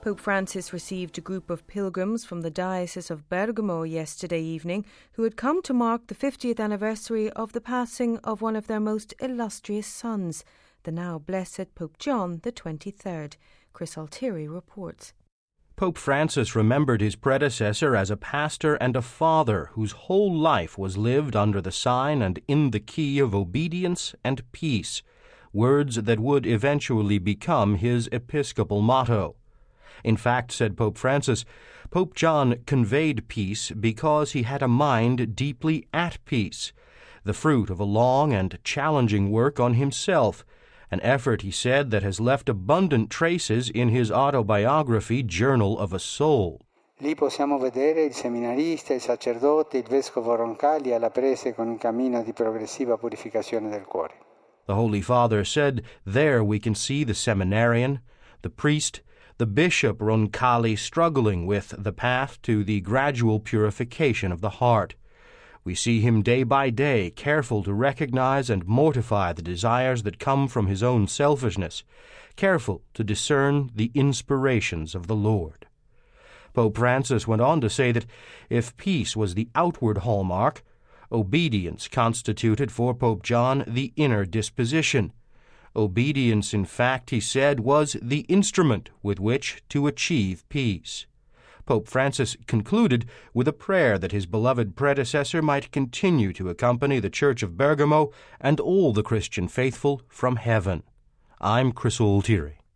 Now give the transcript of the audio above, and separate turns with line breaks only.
Pope Francis received a group of pilgrims from the Diocese of Bergamo yesterday evening who had come to mark the 50th anniversary of the passing of one of their most illustrious sons, the now blessed Pope John the 23rd. Chris Altieri reports.
Pope Francis remembered his predecessor as a pastor and a father whose whole life was lived under the sign and in the key of obedience and peace, words that would eventually become his episcopal motto. In fact, said Pope Francis, Pope John conveyed peace because he had a mind deeply at peace, the fruit of a long and challenging work on himself, an effort, he said, that has left abundant traces in his autobiography, Journal of a Soul.
Lì possiamo vedere il seminarista, il sacerdote, il vescovo Roncalli alla prese con il cammino di progressiva purificazione del cuore.
The Holy Father said, there we can see the seminarian, the priest, the Bishop Roncalli struggling with the path to the gradual purification of the heart. We see him day by day careful to recognize and mortify the desires that come from his own selfishness, careful to discern the inspirations of the Lord. Pope Francis went on to say that if peace was the outward hallmark, obedience constituted for Pope John the inner disposition. Obedience, in fact, he said, was the instrument with which to achieve peace. Pope Francis concluded with a prayer that his beloved predecessor might continue to accompany the Church of Bergamo and all the Christian faithful from heaven. I'm Chris Altieri.